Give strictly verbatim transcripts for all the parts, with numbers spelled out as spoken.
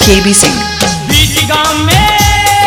केबी सिंह। बीच गांव में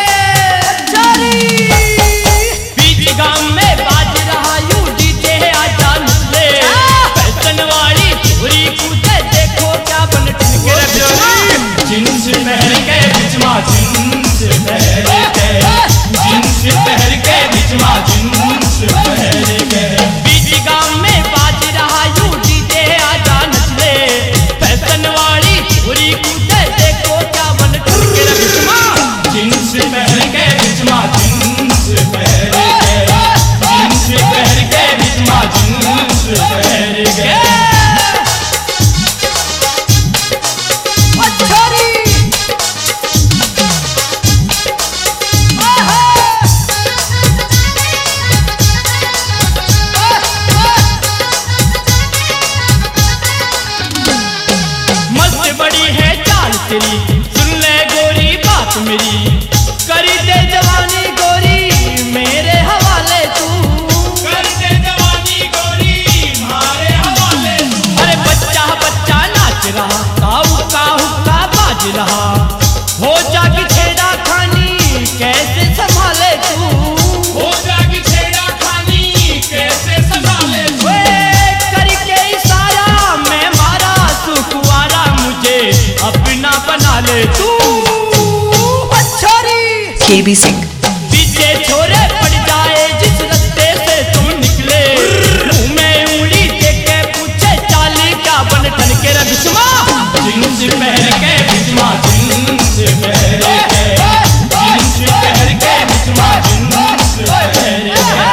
बीच गांव में बाज रहा यू डीजे आजा नचले फैशन वाली पूरी कूदे देखो क्या बन ठनके रे जींस पहन के बिचमा जींस पहन के जींस पहन के बिचमा जींस पहन के बीच गांव में बाज रहा यू डीजे आजा नचले फैशन वाली पूरी कूदे देखो क्या बन ठनके रे बिचमा जींस पहन के बिचमा जींस पहन के जींस पहन के बिचमा जींस पहन के तेरी सुन ले गोरी बात मेरी करी दे जवानी गोरी मेरे हवाले तू कर दे जवानी गोरी मारे हवाले तू अरे बच्चा बच्चा नाच रहा काऊ काऊ का बाज रहा हो जागी छेड़ा खानी कैसे संभाले तू हो जागी छेड़ा खानी कैसे संभाले तू करके इशारा मैं मारा सुकुआरा मुझे अपना बना ले तू केबी सिंह। पीछे छोरे पड़ जाए जिस रास्ते से तुम निकले मुंह में उंगली देख के पूछे चाली क्या बन ठन के रे बिचमा जींस पहन के बिचमा जींस पहन के जींस पहन के बिचमा जींस पहन के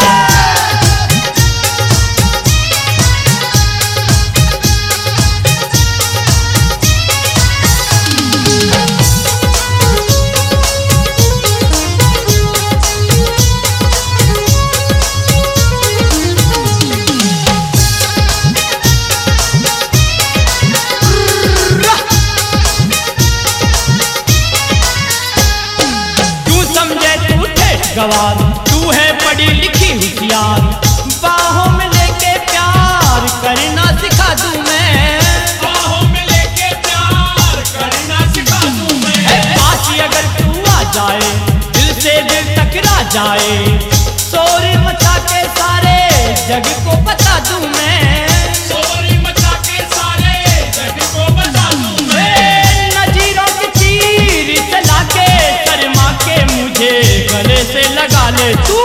गवार तू है पढ़ी लिखी होशियार बाहों में लेके प्यार करना सिखा दूं मैं बाहों में लेके प्यार करना सिखा दूं मैं पास अगर तू आ जाए दिल से दिल टकरा जाए शोर मचा के सारे जग को बता दूं मैं शोर मचा के सारे जग को बता दूं मैं नजीरों की तीर चला के शर्मा के मुझे गले से लगा ले तू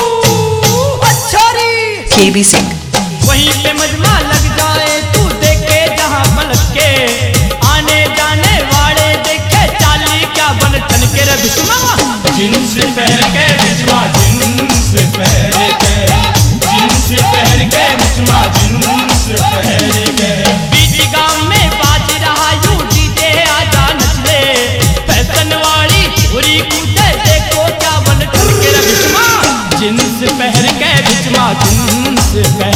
केबी सिंह। वहीं पे मजमा लग जाए तू देखे जहां पलट के आने जाने वाले देखे चाली क्या बन ठन के रे बिचमा जींस पहन के बिचमा जींस पहन के जींस पहन के बिचमा जींस पहन के बीच गांव में बाज रहा यू डीजे आजा नचले फैशन वाली पूरी कूदे देखो क्या बन ठन के रे बिचमा जींस पहन के बिचमा जींस पहन